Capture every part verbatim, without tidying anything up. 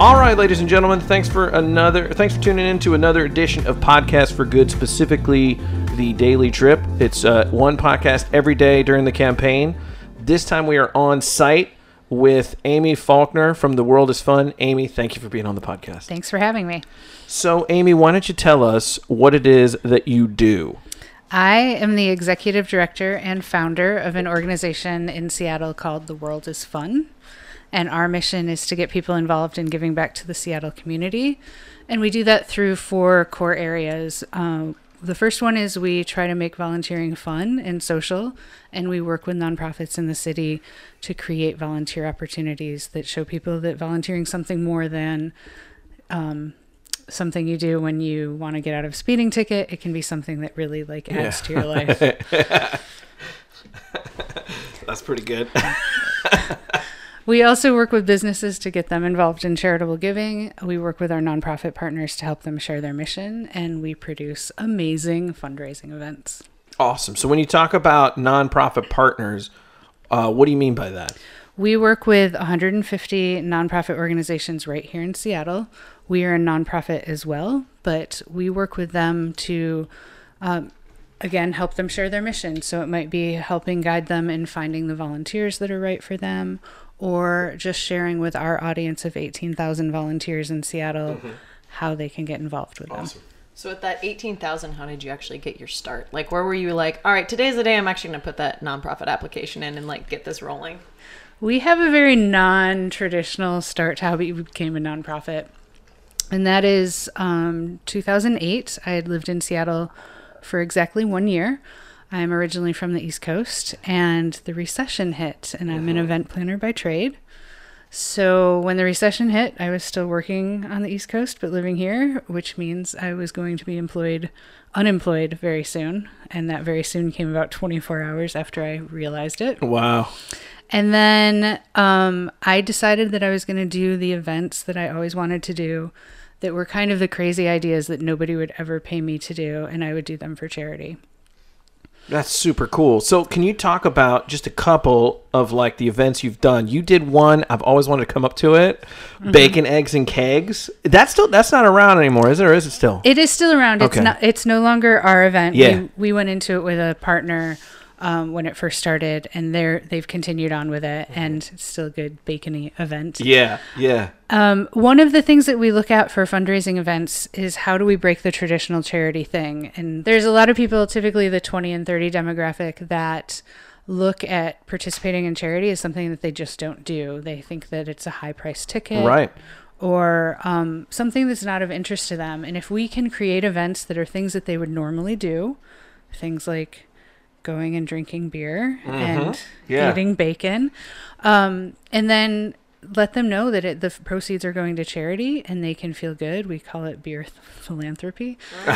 All right, ladies and gentlemen, thanks for another. Thanks for tuning in to another edition of Podcast for Good, specifically the Daily Trip. It's uh, one podcast every day during the campaign. This time we are on site with Amy Faulkner from The World is Fun. Amy, thank you for being on the podcast. Thanks for having me. So, Amy, why don't you tell us what it is that you do? I am the executive director and founder of an organization in Seattle called The World is Fun. And our mission is to get people involved in giving back to the Seattle community. And we do that through four core areas. Um, the first one is we try to make volunteering fun and social. And we work with nonprofits in the city to create volunteer opportunities that show people that volunteering is something more than um, something you do when you want to get out of a speeding ticket. It can be something that really like adds yeah. to your life. That's pretty good. We also work with businesses to get them involved in charitable giving. We work with our nonprofit partners to help them share their mission, and we produce amazing fundraising events. Awesome. So when you talk about nonprofit partners, uh, what do you mean by that? We work with one hundred fifty nonprofit organizations right here in Seattle. We are a nonprofit as well, but we work with them to, um, again, help them share their mission. So it might be helping guide them in finding the volunteers that are right for them, or just sharing with our audience of eighteen thousand volunteers in Seattle mm-hmm. how they can get involved with awesome. them. So with that eighteen thousand, how did you actually get your start? Like, where were you like, all right, today's the day I'm actually going to put that nonprofit application in and like get this rolling? We have a very non-traditional start to how we became a nonprofit. And that is um, two thousand eight. I had lived in Seattle for exactly one year. I'm originally from the East Coast, and the recession hit, and I'm mm-hmm. an event planner by trade. So when the recession hit, I was still working on the East Coast, but living here, which means I was going to be employed, unemployed very soon. And that very soon came about twenty-four hours after I realized it. Wow. And then um, I decided that I was going to do the events that I always wanted to do that were kind of the crazy ideas that nobody would ever pay me to do, and I would do them for charity. That's super cool. So can you talk about just a couple of like the events you've done? You did one, I've always wanted to come up to it, mm-hmm. Bacon, Eggs, and Kegs. That's still that's not around anymore, is it, or is it still? It is still around. Okay. It's not. It's no longer our event. Yeah. We, we went into it with a partner um, when it first started, and they're they've continued on with it, mm-hmm. and it's still a good bacony event. Yeah, yeah. Um, one of the things that we look at for fundraising events is how do we break the traditional charity thing? And there's a lot of people, typically the twenty and thirty demographic, that look at participating in charity as something that they just don't do. They think that it's a high price ticket. Right. Or um, something that's not of interest to them. And if we can create events that are things that they would normally do, things like going and drinking beer mm-hmm. and yeah. eating bacon, um, and then let them know that it, the proceeds are going to charity and they can feel good. We call it beer th- philanthropy.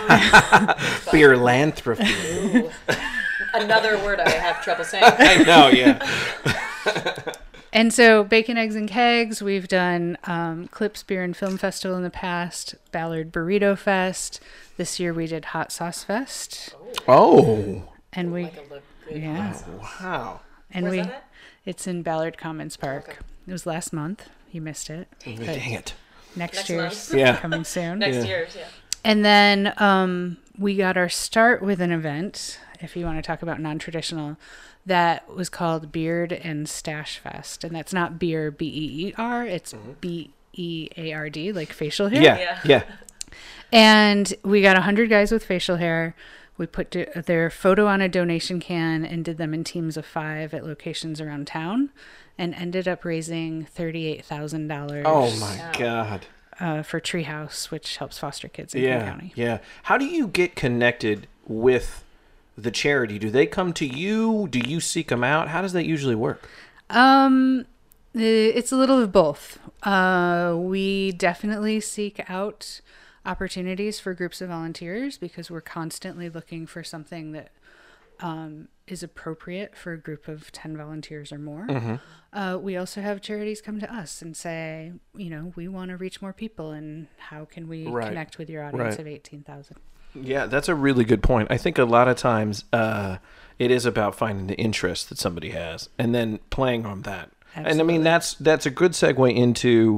Beer philanthropy. Another word I have trouble saying. I know, yeah. And so Bacon, Eggs, and Kegs, we've done um, Clips Beer and Film Festival in the past, Ballard Burrito Fest. This year we did Hot Sauce Fest. Oh. And we, like yeah. Oh, wow. And Where's we, that at? It's in Ballard Commons Park. Okay. It was last month. You missed it. Dang it. Next, Next year's month. Yeah. coming soon. Next Yeah. year's, yeah. And then um, we got our start with an event, if you want to talk about non-traditional, that was called Beard and Stash Fest. And that's not beer, B E E R. It's mm-hmm. B E A R D, like facial hair. Yeah, Yeah. yeah. And we got one hundred guys with facial hair. We put do- their photo on a donation can and did them in teams of five at locations around town, and ended up raising thirty-eight thousand dollars. Oh, my Wow. God. Uh, for Treehouse, which helps foster kids in Yeah, King County. yeah. How do you get connected with the charity? Do they come to you? Do you seek them out? How does that usually work? Um, it's a little of both. Uh, we definitely seek out opportunities for groups of volunteers because we're constantly looking for something that um, is appropriate for a group of ten volunteers or more. Mm-hmm. Uh, we also have charities come to us and say, you know, we want to reach more people, and how can we Right. connect with your audience Right. of eighteen thousand? Yeah, that's a really good point. I think a lot of times uh, it is about finding the interest that somebody has and then playing on that. Absolutely. And I mean, that's that's a good segue into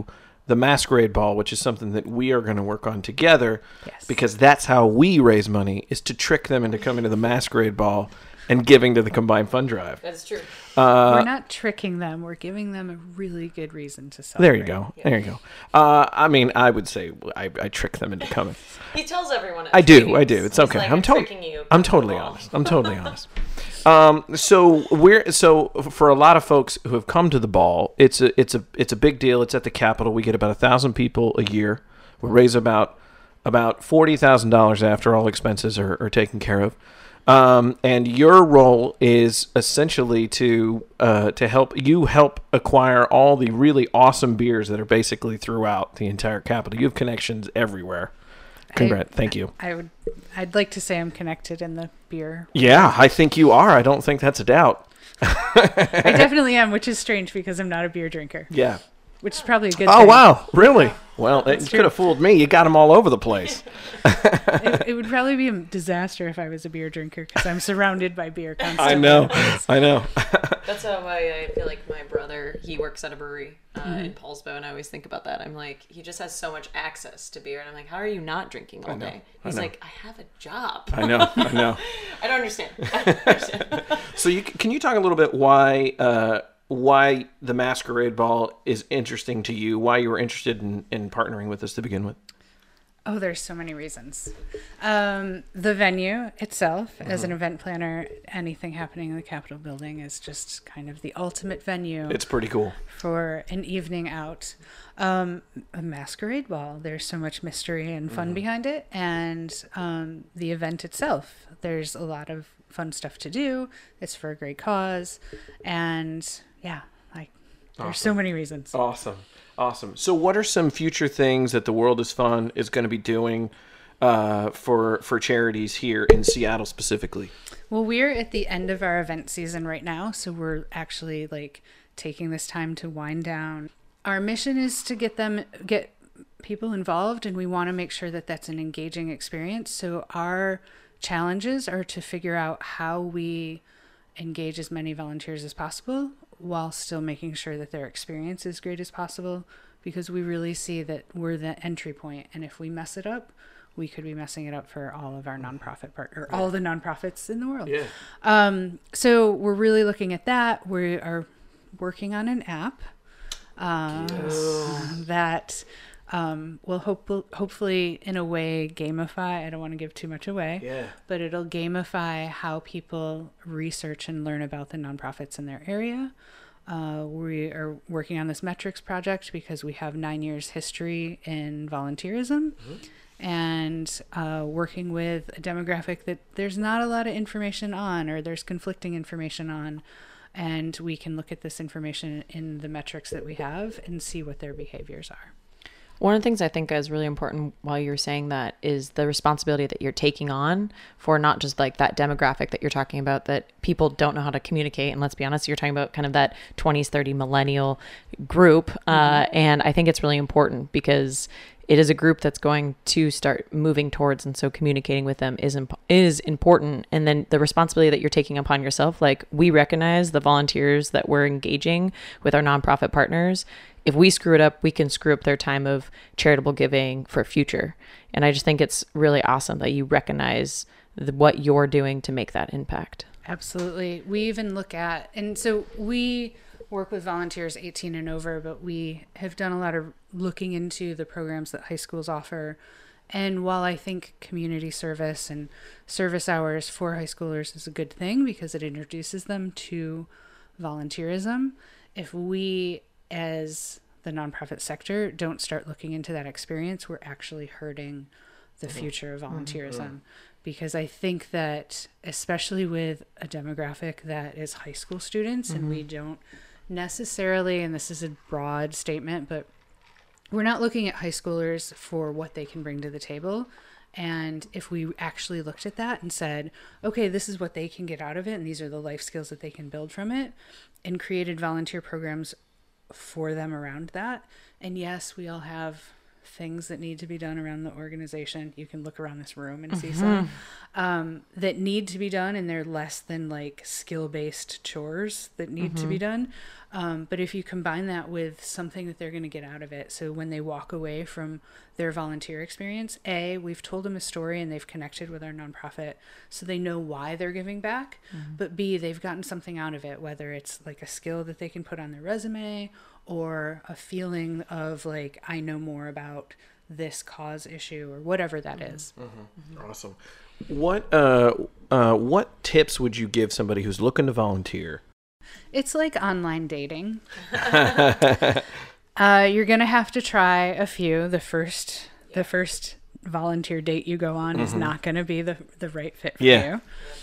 the Masquerade Ball, which is something that we are going to work on together, Yes. because that's how we raise money, is to trick them into coming to the Masquerade Ball and giving to the Combined Fund Drive. That's true. We're not tricking them. We're giving them a really good reason to celebrate. There you go. There you go. Uh, I mean, I would say I, I trick them into coming. He tells everyone. I do. I do. It's He's okay. like, I'm, I'm to- tricking you. I'm totally honest. I'm totally honest. Um, so we're so for a lot of folks who have come to the ball, it's a it's a it's a big deal. It's at the Capitol. We get about a thousand people a year. We raise about about forty thousand dollars after all expenses are, are taken care of. Um, and your role is essentially to uh, to help you help acquire all the really awesome beers that are basically throughout the entire Capitol. You have connections everywhere. Congrats. Thank you. I would, I'd like to say I'm connected in the beer. Yeah, I think you are. I don't think that's a doubt. I definitely am, which is strange because I'm not a beer drinker, Yeah. which is probably a good Oh, thing. wow. Really? Well, it true. could have fooled me. You got them all over the place. It, it would probably be a disaster if I was a beer drinker because I'm surrounded by beer constantly. I know. I know. That's how I, I feel like my brother, he works at a brewery uh, Mm-hmm. in Paulsbo, and I always think about that. I'm like, he just has so much access to beer, and I'm like, how are you not drinking all know, day? I He's know. like, I have a job. I know. I know. I don't understand. I don't understand. So you can you talk a little bit why uh, why the Masquerade Ball is interesting to you? Why you were interested in, in partnering with us to begin with? Oh, there's so many reasons. Um, the venue itself, as an event planner, anything happening in the Capitol building is just kind of the ultimate venue It's pretty cool. for an evening out. Um, a masquerade ball, there's so much mystery and fun behind it. And um, the event itself, there's a lot of fun stuff to do. It's for a great cause. And yeah, like there's so many reasons. Awesome. Awesome. So what are some future things that the World is Fun is going to be doing uh, for for charities here in Seattle specifically? Well, we're at the end of our event season right now, so we're actually like taking this time to wind down. Our mission is to get them get people involved, and we want to make sure that that's an engaging experience. So our challenges are to figure out how we engage as many volunteers as possible while still making sure that their experience is great as possible, because we really see that we're the entry point, and if we mess it up, we could be messing it up for all of our nonprofit part or all the nonprofits in the world. Yeah. Um, so we're really looking at that. We are working on an app uh, that um, will hope hopefully in a way gamify. I don't want to give too much away, Yeah. but it'll gamify how people research and learn about the nonprofits in their area. Uh, we are working on this metrics project because we have nine years history in volunteerism. Mm-hmm. And uh, working with a demographic that there's not a lot of information on, or there's conflicting information on, and we can look at this information in the metrics that we have and see what their behaviors are. One of the things I think is really important while you're saying that is the responsibility that you're taking on for not just like that demographic that you're talking about, that people don't know how to communicate. And let's be honest, you're talking about kind of that twenties, thirty millennial group. Mm-hmm. Uh, and I think it's really important because it is a group that's going to start moving towards, and so communicating with them is imp- is important. And then the responsibility that you're taking upon yourself, like we recognize the volunteers that we're engaging with our nonprofit partners. If we screw it up, we can screw up their time of charitable giving for future. And I just think it's really awesome that you recognize the, what you're doing to make that impact. Absolutely. We even look at, and so we work with volunteers eighteen and over, but we have done a lot of looking into the programs that high schools offer. And while I think community service and service hours for high schoolers is a good thing because it introduces them to volunteerism, if we as the nonprofit sector don't start looking into that experience, we're actually hurting the future of volunteerism. Mm-hmm. Because I think that especially with a demographic that is high school students, mm-hmm. and we don't necessarily, and this is a broad statement, but we're not looking at high schoolers for what they can bring to the table. And if we actually looked at that and said, okay, this is what they can get out of it, and these are the life skills that they can build from it, and created volunteer programs for them around that. And yes, we all have things that need to be done around the organization. You can look around this room and mm-hmm. see some um, that need to be done, and they're less than like skill-based chores that need mm-hmm. to be done. Um, but if you combine that with something that they're going to get out of it, so when they walk away from their volunteer experience, A, we've told them a story and they've connected with our nonprofit, so they know why they're giving back. Mm-hmm. But B, they've gotten something out of it, whether it's like a skill that they can put on their resume or a feeling of like, I know more about this cause issue or whatever that mm-hmm. is. Mm-hmm. Mm-hmm. Awesome. What uh, uh, what tips would you give somebody who's looking to volunteer? It's like online dating. uh, you're gonna have to try a few. The first, yeah. the first volunteer date you go on mm-hmm. is not gonna be the the right fit for yeah. you.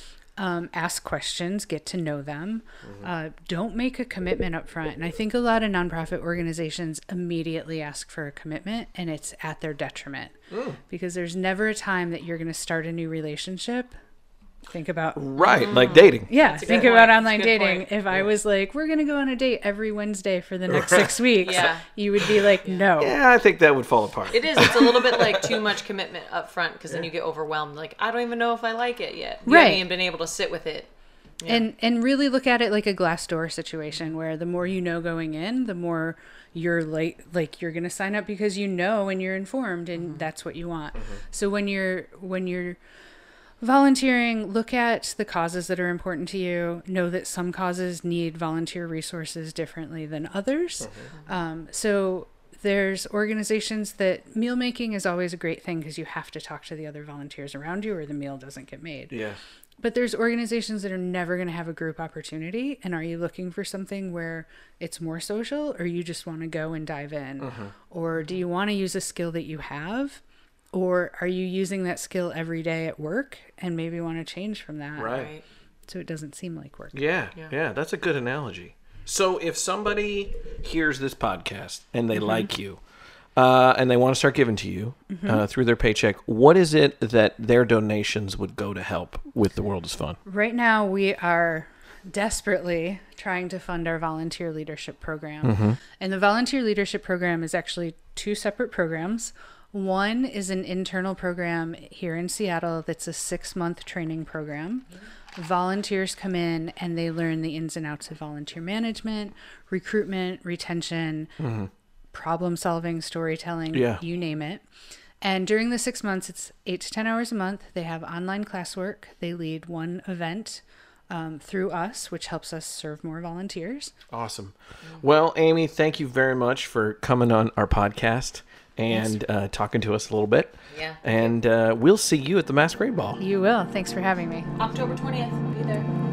Um, ask questions, get to know them. Mm-hmm. Uh, don't make a commitment up front. And I think a lot of nonprofit organizations immediately ask for a commitment, and it's at their detriment mm. because there's never a time that you're going to start a new relationship. Think about right, mm. like dating. Yeah, think about point. online dating. Point. If yeah. I was like, we're gonna go on a date every Wednesday for the next six weeks, yeah. you would be like, no. Yeah, I think that would fall apart. It is. It's a little bit like too much commitment up front because yeah. then you get overwhelmed. Like, I don't even know if I like it yet. You right. haven't even been able to sit with it. Yeah. And and really look at it like a Glassdoor situation where the more you know going in, the more you're like like you're gonna sign up because you know and you're informed and mm-hmm. that's what you want. Mm-hmm. So when you're when you're volunteering, look at the causes that are important to you. Know that some causes need volunteer resources differently than others. Mm-hmm. Um, so there's organizations that meal making is always a great thing because you have to talk to the other volunteers around you or the meal doesn't get made. Yeah. But there's organizations that are never going to have a group opportunity. And are you looking for something where it's more social or you just want to go and dive in? Mm-hmm. Or do you want to use a skill that you have? Or are you using that skill every day at work and maybe want to change from that? Right. So it doesn't seem like work. Yeah, yeah, yeah, that's a good analogy. So if somebody hears this podcast and they mm-hmm. like you uh, and they want to start giving to you mm-hmm. uh, through their paycheck, what is it that their donations would go to help with The World is Fun? Right now we are desperately trying to fund our volunteer leadership program. Mm-hmm. And the volunteer leadership program is actually two separate programs. One is an internal program here in Seattle that's a six-month training program. Mm-hmm. Volunteers come in and they learn the ins and outs of volunteer management, recruitment, retention, mm-hmm. problem solving, storytelling, yeah. you name it. And during the six months, it's eight to ten hours a month. They have online classwork. They lead one event um, through us, which helps us serve more volunteers. Awesome. Mm-hmm. Well, Amy, thank you very much for coming on our podcast and uh, talking to us a little bit. Yeah. And uh, we'll see you at the Masquerade Ball. You will. Thanks for having me. October twentieth. Be there.